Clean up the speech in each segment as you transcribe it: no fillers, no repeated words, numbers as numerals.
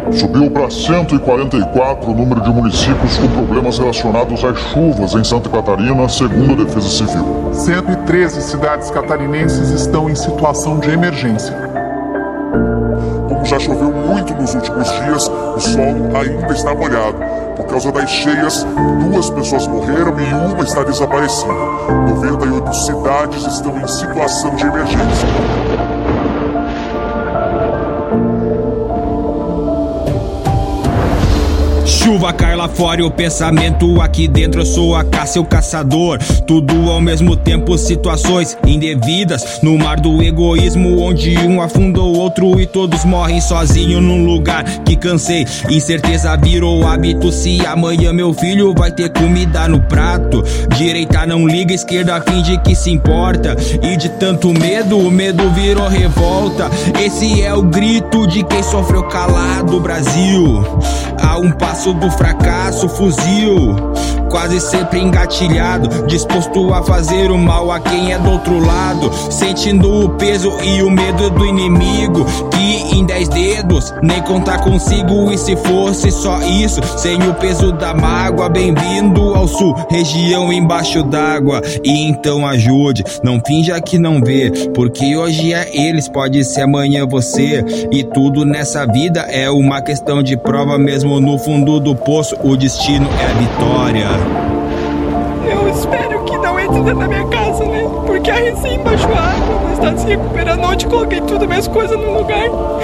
Subiu para 144 o número de municípios com problemas relacionados às chuvas em Santa Catarina, segundo a Defesa Civil. 113 cidades catarinenses estão em situação de emergência. Como já choveu muito nos últimos dias, o solo ainda está molhado. Por causa das cheias, 2 pessoas morreram e uma está desaparecida. 98 cidades estão em situação de emergência. Chuva cai lá fora e o pensamento aqui dentro. Eu sou a caça e o caçador, tudo ao mesmo tempo, situações indevidas no mar do egoísmo, onde um afunda o outro e todos morrem sozinhos num lugar que cansei. Incerteza virou hábito, se amanhã meu filho vai ter comida no prato. Direita não liga, esquerda finge que se importa, e de tanto medo, o medo virou revolta. Esse é o grito de quem sofreu calado. Brasil, a um passo do fracasso, fuzil quase sempre engatilhado, disposto a fazer o mal a quem é do outro lado, sentindo o peso e o medo do inimigo, que em 10 dedos nem contar consigo. E se fosse só isso, sem o peso da mágoa, bem-vindo ao sul, região embaixo d'água. E então ajude, não finja que não vê, porque hoje é eles, pode ser amanhã você. E tudo nessa vida é uma questão de prova, mesmo no fundo do poço o destino é a vitória. Eu espero que não entre dentro da minha casa, né? Porque a recém embaixo a água, não está se recuperando. Ontem coloquei tudo, minhas coisas no lugar.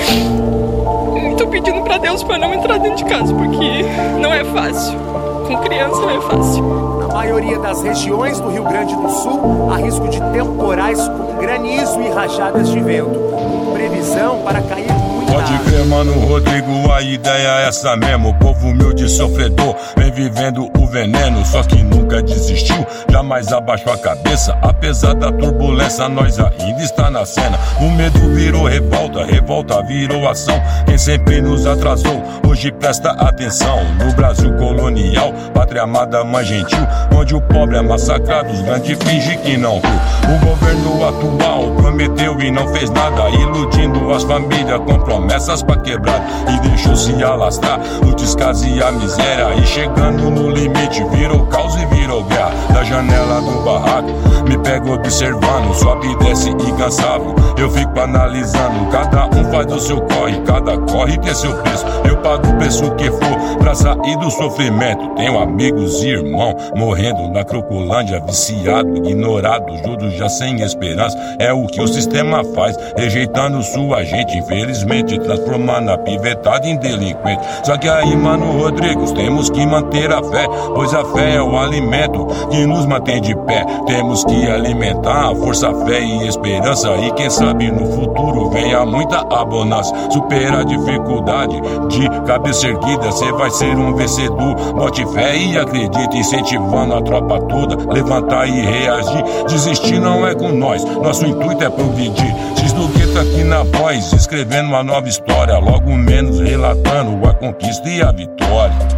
E tô pedindo pra Deus pra não entrar dentro de casa, porque não é fácil. Com criança não é fácil. Na maioria das regiões do Rio Grande do Sul, há risco de temporais com granizo e rajadas de vento. Com previsão para cair muita Pode água. crer, mano, Rodrigo, a ideia é essa mesmo. Povo humilde e sofredor, vem vivendo o veneno, só que nunca desistiu, jamais abaixou a cabeça. Apesar da turbulência, nós ainda está na cena. O medo virou revolta, revolta virou ação. Quem sempre nos atrasou, hoje presta atenção. No Brasil colonial, pátria amada, mãe gentil, onde o pobre é massacrado, os grandes fingem que não viu. O governo atual prometeu e não fez nada, iludindo as famílias com promessas pra quebrar, e deixou-se alastrar o descaso e a miséria. E chegando no limite, virou caos e virou guerra. Da janela do barraco, me pego observando, sobe e desce incansável. Eu fico analisando, cada um faz o seu corre, cada corre tem seu preço. Eu pago o preço que for pra sair do sofrimento. Tenho amigos e irmãos morrendo na Cracolândia, viciado, ignorado, juros já sem esperança. É o que o sistema faz, rejeitando sua gente, infelizmente transformando a pivetada em delinquente. Só que aí, mano, Rodrigues, temos que manter a fé, pois a fé é o alimento que nos mantém de pé. Temos que alimentar a força, fé e esperança, e quem sabe no futuro venha muita abundância. Supera a dificuldade de cabeça erguida, cê vai ser um vencedor. Bote fé e acredite, incentivando a tropa toda, levantar e reagir. Desistir não é com nós, nosso intuito é progredir. X-Nogueta aqui na voz, escrevendo uma nova história, logo menos relatando a conquista e a vitória.